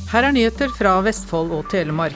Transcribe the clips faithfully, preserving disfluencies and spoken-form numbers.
Her er nyheter fra Vestfold og Telemark.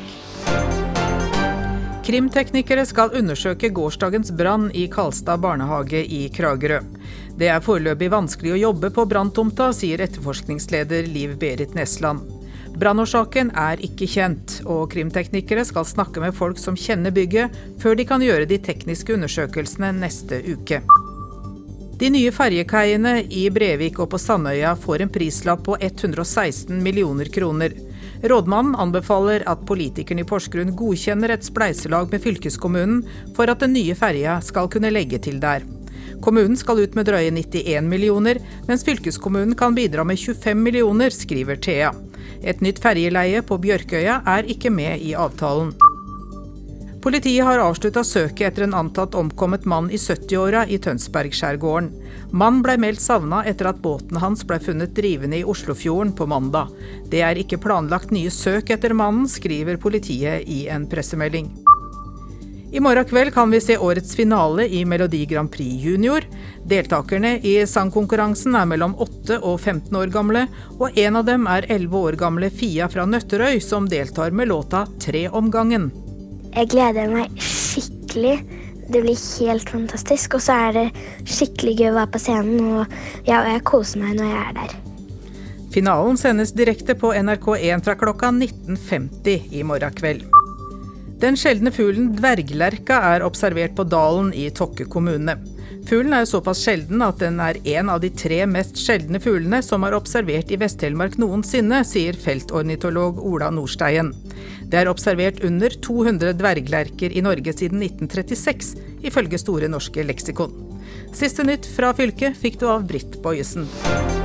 Krimteknikere skal undersøke gårsdagens brann i Karlstad barnehage i Kragerø. Det er foreløpig vanskelig å jobbe på branntomta, sier etterforskningsleder Liv Berit Nesland. Brannårsaken er ikke kjent, og krimteknikere skal snakke med folk som kjenner bygget, før de kan gjøre de tekniske undersøkelsene neste uke. De nye ferjekaiene i Brevik og på Sandøya får en prislapp på hundre og seksten millioner kroner. Rådmannen anbefaler at politikerne i Porsgrunn godkjenner et spleiselag med fylkeskommunen for at den nye ferja skal kunne legge til der. Kommunen skal ut med drøye nittien millioner, mens fylkeskommunen kan bidra med tjuefem millioner, skriver Thea. Et nytt ferjeleie på Bjørkøya er ikke med i avtalen. Politiet har avsluttet søket etter en antatt omkommet mann i sytti-åra i Tønsberg-skjærgården. Mann ble meldt savnet etter at båten hans ble funnet drivende i Oslofjorden på mandag. Det er ikke planlagt nye søk etter mannen, skriver politiet i en pressemelding. I morgen kveld kan vi se årets finale i Melodi Grand Prix Junior. Deltakerne i sangkonkurransen er mellom åtte og femten år gamle, og en av dem er elleve år gamle Fia fra Nøtterøy, som deltar med låta Tre om gangen. Jeg gleder meg skikkelig. Det blir helt fantastisk, og så er det skikkelig gøy å være på scenen, og ja, jeg koser meg når jeg er der. Finalen sendes direkte på N R K én fra klokka nitten femti i morgen kveld. Den sjeldne fuglen dverglerka er observert på Dalen i Tokke kommune. Fuglen er såpass sjelden at den er en av de tre mest sjeldne fuglene som er observert i Vest-Telemark noensinne, sier feltornitolog Ola Nordsteien. Det er observert under to hundre dverglerker i Norge siden nitten trettiseks, ifølge Store norske leksikon. Siste nytt fra fylket fikk du av Britt Bøyesen.